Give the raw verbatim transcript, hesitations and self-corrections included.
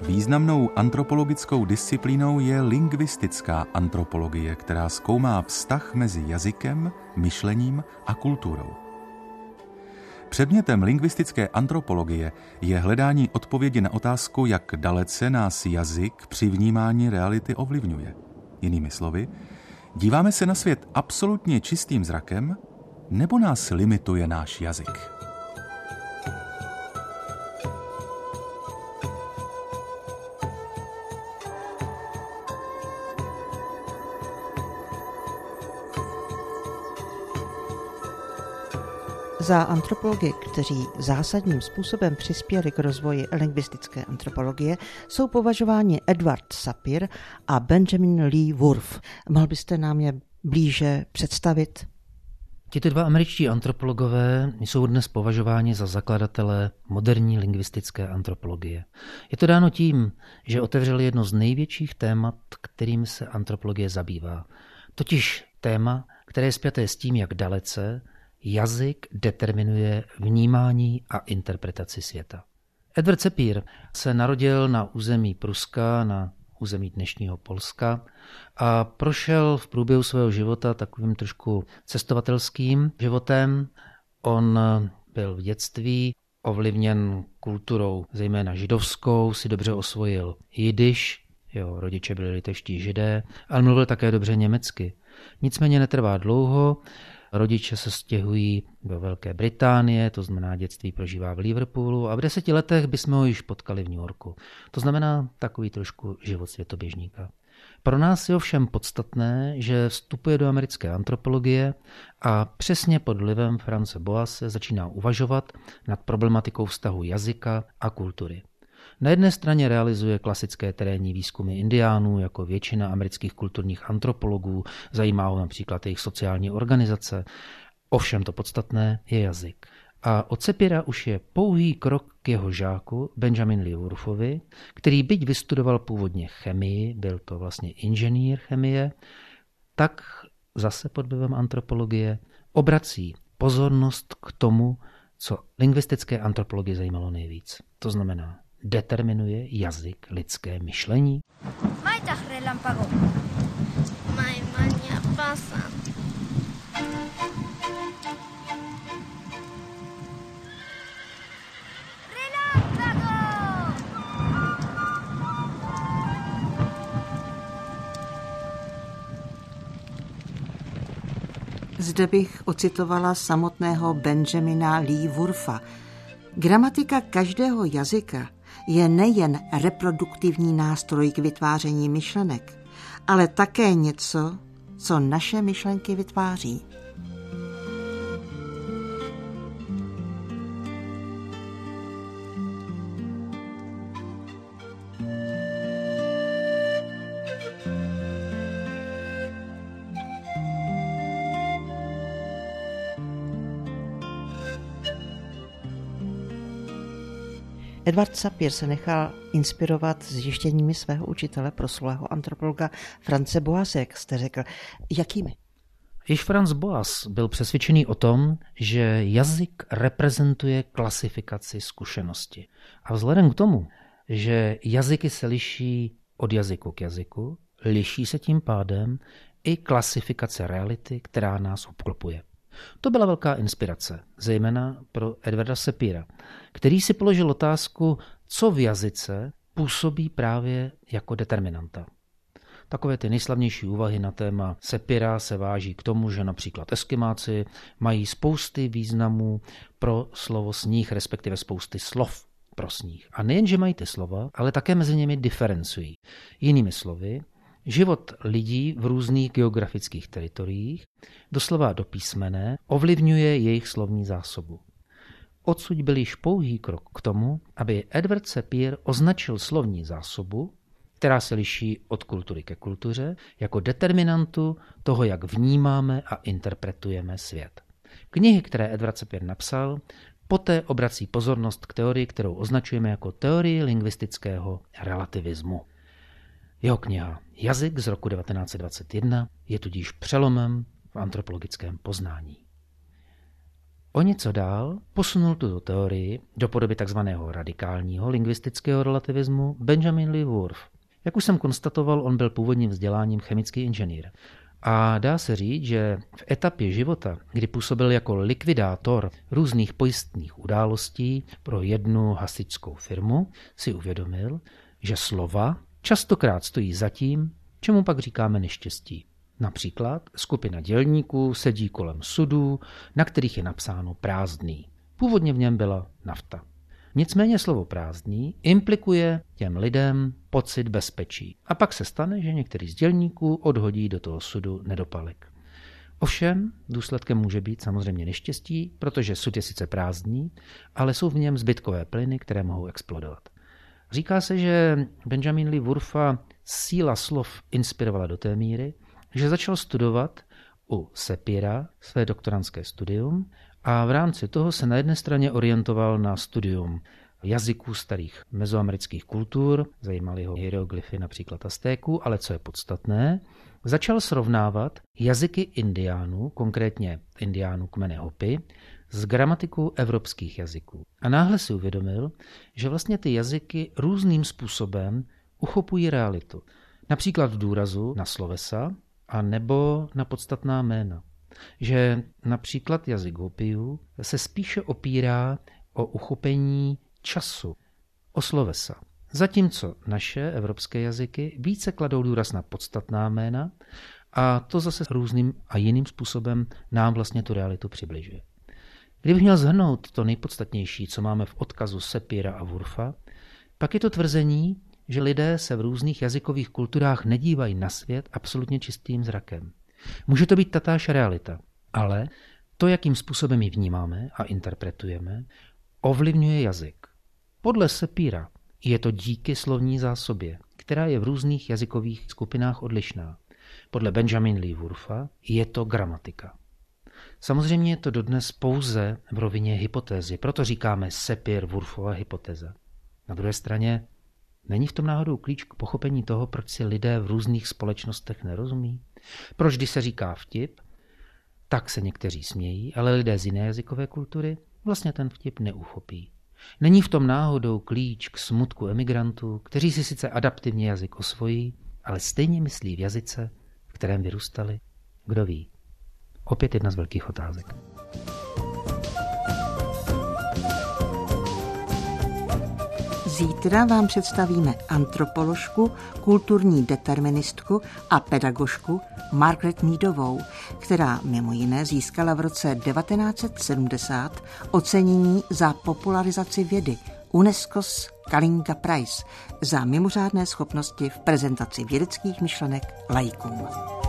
Významnou antropologickou disciplínou je lingvistická antropologie, která zkoumá vztah mezi jazykem, myšlením a kulturou. Předmětem lingvistické antropologie je hledání odpovědi na otázku, jak dalece nás jazyk při vnímání reality ovlivňuje. Jinými slovy, díváme se na svět absolutně čistým zrakem, nebo nás limituje náš jazyk? Za antropology, kteří zásadním způsobem přispěli k rozvoji lingvistické antropologie, jsou považováni Edward Sapir a Benjamin Lee Whorf. Mohl byste nám je blíže představit? Tito dva američtí antropologové jsou dnes považováni za zakladatele moderní lingvistické antropologie. Je to dáno tím, že otevřeli jedno z největších témat, kterým se antropologie zabývá. Totiž téma, které je spjaté s tím, jak dalece jazyk determinuje vnímání a interpretaci světa. Edward Sapir se narodil na území Pruska, na území dnešního Polska a prošel v průběhu svého života takovým trošku cestovatelským životem. On byl v dětství ovlivněn kulturou, zejména židovskou, si dobře osvojil jidiš, jeho rodiče byli litevští židé, ale mluvil také dobře německy. Nicméně netrvá dlouho, rodiče se stěhují do Velké Británie, to znamená dětství prožívá v Liverpoolu a v deseti letech bychom ho již potkali v New Yorku. To znamená takový trošku život světoběžníka. Pro nás je ovšem podstatné, že vstupuje do americké antropologie a přesně pod vlivem France Boase začíná uvažovat nad problematikou vztahu jazyka a kultury. Na jedné straně realizuje klasické terénní výzkumy indiánů, jako většina amerických kulturních antropologů, zajímá ho například jejich sociální organizace. Ovšem to podstatné je jazyk. A od Sapira už je pouhý krok k jeho žáku Benjamin Lee Whorfovi, který byť vystudoval původně chemii, byl to vlastně inženýr chemie, tak zase pod vlivem antropologie obrací pozornost k tomu, co lingvistické antropologie zajímalo nejvíc. To znamená, determinuje jazyk lidské myšlení? Maitah relámpago. Mai maña pasa. Relámpago! Zde bych ocitovala samotného Benjamina Lee Whorfa. Gramatika každého jazyka je nejen reproduktivní nástroj k vytváření myšlenek, ale také něco, co naše myšlenky vytváří. Edward Sapir se nechal inspirovat zjištěními svého učitele, proslulého antropologa France Boase, jak jste řekl. Jakými? Již Franz Boas byl přesvědčený o tom, že jazyk reprezentuje klasifikaci zkušenosti. A vzhledem k tomu, že jazyky se liší od jazyku k jazyku, liší se tím pádem i klasifikace reality, která nás obklopuje. To byla velká inspirace, zejména pro Edwarda Sapira, který si položil otázku, co v jazyce působí právě jako determinanta. Takové ty nejslavnější úvahy na téma Sapira se váží k tomu, že například Eskimáci mají spousty významů pro slovo sníh, respektive spousty slov pro sníh. A nejen, že mají ty slova, ale také mezi nimi diferencují. Jinými slovy, život lidí v různých geografických teritoriích, doslova do písmene, ovlivňuje jejich slovní zásobu. Odsud byl již pouhý krok k tomu, aby Edward Sapir označil slovní zásobu, která se liší od kultury ke kultuře, jako determinantu toho, jak vnímáme a interpretujeme svět. Knihy, které Edward Sapir napsal, poté obrací pozornost k teorii, kterou označujeme jako teorii lingvistického relativismu. Jeho kniha Jazyk z roku devatenáct set dvacet jedna je tudíž přelomem v antropologickém poznání. O něco dál posunul tuto teorii do podoby takzvaného radikálního lingvistického relativismu Benjamin Lee Whorf. Jak už jsem konstatoval, on byl původním vzděláním chemický inženýr. A dá se říct, že v etapě života, kdy působil jako likvidátor různých pojistných událostí pro jednu hasičskou firmu, si uvědomil, že slova častokrát stojí za tím, čemu pak říkáme neštěstí. Například skupina dělníků sedí kolem sudů, na kterých je napsáno prázdný. Původně v něm byla nafta. Nicméně slovo prázdný implikuje těm lidem pocit bezpečí. A pak se stane, že některý z dělníků odhodí do toho sudu nedopalek. Ovšem, důsledkem může být samozřejmě neštěstí, protože sud je sice prázdný, ale jsou v něm zbytkové plyny, které mohou explodovat. Říká se, že Benjamin Lee Whorfa síla slov inspirovala do té míry, že začal studovat u Sapira své doktorandské studium a v rámci toho se na jedné straně orientoval na studium jazyků starých mezoamerických kultur, zajímaly ho hieroglyfy například Aztéků, ale co je podstatné, začal srovnávat jazyky indiánů, konkrétně indiánů kmene Hopi, s gramatikou evropských jazyků. A náhle si uvědomil, že vlastně ty jazyky různým způsobem uchopují realitu. Například v důrazu na slovesa a nebo na podstatná jména. Že například jazyk Hopiů se spíše opírá o uchopení času, o slovesa. Zatímco naše evropské jazyky více kladou důraz na podstatná jména a to zase různým a jiným způsobem nám vlastně tu realitu přibližuje. Kdybych měl shrnout to nejpodstatnější, co máme v odkazu Sapira a Whorfa, pak je to tvrzení, že lidé se v různých jazykových kulturách nedívají na svět absolutně čistým zrakem. Může to být tatáž realita, ale to, jakým způsobem ji vnímáme a interpretujeme, ovlivňuje jazyk. Podle Sapira je to díky slovní zásobě, která je v různých jazykových skupinách odlišná. Podle Benjamin Lee Whorfa je to gramatika. Samozřejmě je to dodnes pouze v rovině hypotézy, proto říkáme Sapir-Whorfova hypotéza. Na druhé straně není v tom náhodou klíč k pochopení toho, proč si lidé v různých společnostech nerozumí? Proč, když se říká vtip, tak se někteří smějí, ale lidé z jiné jazykové kultury vlastně ten vtip neuchopí. Není v tom náhodou klíč k smutku emigrantů, kteří si sice adaptivně jazyk osvojí, ale stejně myslí v jazyce, v kterém vyrůstali? Kdo ví? Opět jedna z velkých otázek. Zítra vám představíme antropoložku, kulturní deterministku a pedagožku Margaret Meadovou, která mimo jiné získala v roce devatenáct set sedmdesát ocenění za popularizaci vědy UNESCO's Kalinga Prize za mimořádné schopnosti v prezentaci vědeckých myšlenek laikům.